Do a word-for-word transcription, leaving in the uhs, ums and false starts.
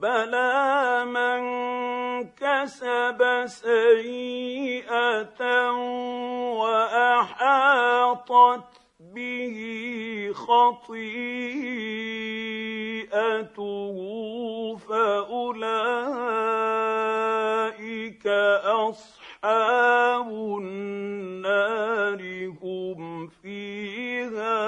بلى من كسب سيئة وأحاطت به خطيئته فأولئك أصحاب النار هم فيها